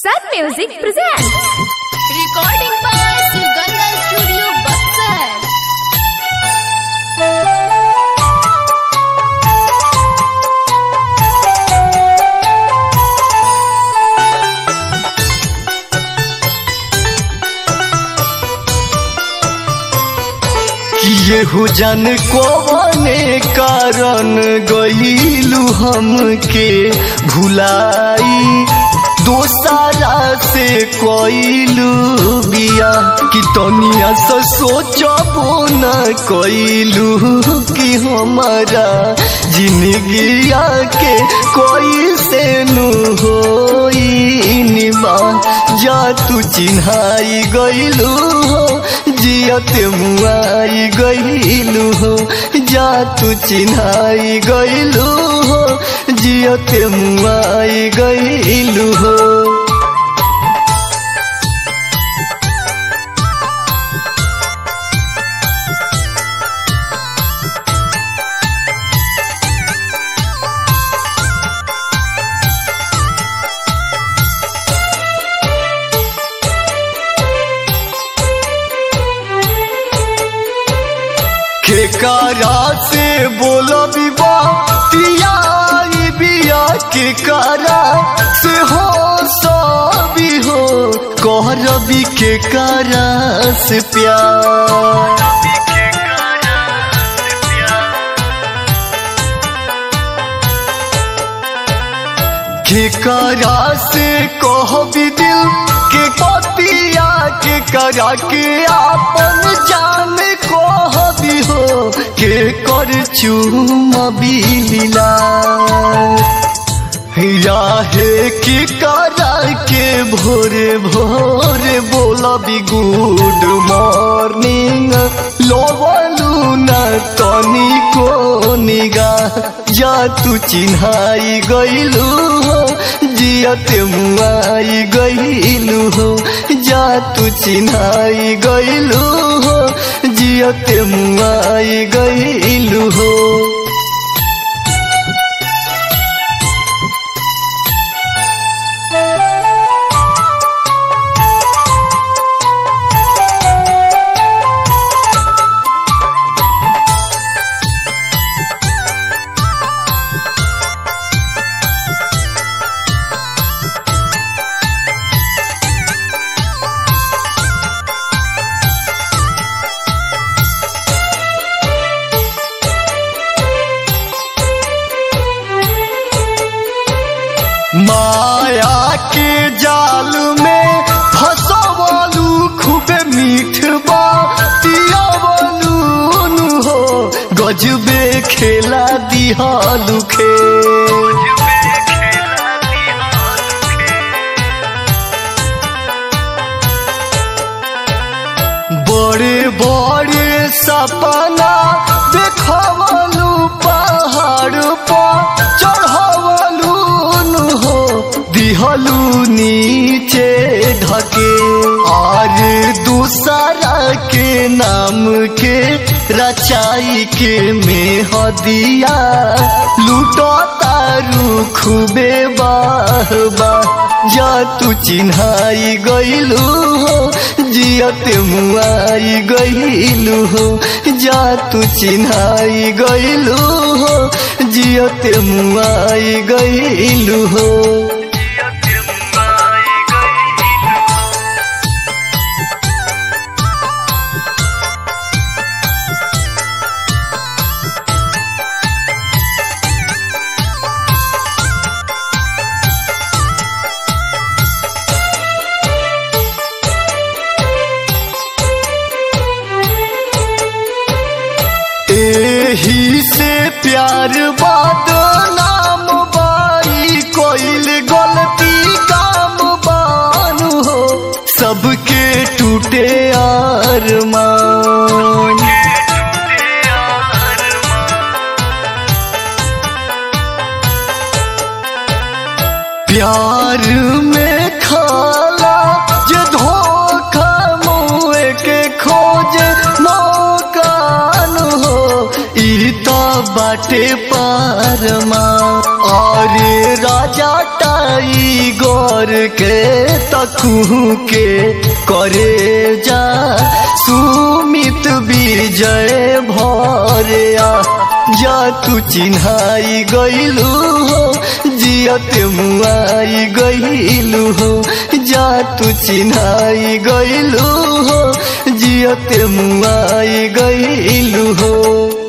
Sun Music presents Recording by Sugandha Studio, Buxar. केहू जन कोने कारण गईलू हमके भुलाई दोसारा से कोइलू बिया कि तनिया से सोचबो न कोइलू कि हमारा जिंदगिया के कोई से नु होई निबा जा तू चिन्हाई गईलू जियते मुआई गईलू हो जा तू चिन्हाई गईलू हो जियते मुआई गईलू हो। केकरा से बोलो बिबा पिया बिया केकरा से हो सबी हो कहरबी केकरा से प्यार केकरा से कहबी दिल के पतिया केकरा के आपन जान कहबी हो के कर चुमबी लीला याहे के करा के भोरे भोरे बोलबी गुड मॉर्निंग लोवलू न तनी को निगाह जा तू चिन्हाई गईलू हो जियते मुआई गईलू हो जा तू चिन्हाई गईलू हो जियते मुआई गईलू हो। माया के जाल में फसवलू खूबे मीठबा पियावलू हो गजबे खेला दिहालू खेल बड़े बड़े सपना देखवलू पहाड़ पर चढ़वलू हो दिहलू नीचे ढके और दूसरा के नाम के रचाई के में हदिया लूटो तारू खूबे बाहबा जा तू चिन्हाई गईलू हो जियते मुआई गईलू हो जा तू चिन्हाई गईलू हो जियते मुआई गईलू हो। एही से प्यार बाद नाम बाई कोइल गलती काम बानू हो सबके टूटे अरमान प्यार में खाला जे धोखा मुए के खोजे मौकान हो बाटे पारमा और राजा टाइगर हई गौर के तकू के करे जा सुमित विजय भरिया जा तू चिन्हाई गईलू हो जियत मुआई गईलू हो जा तू चिन्हाई गईलू हो जियत मुआई गईलू हो।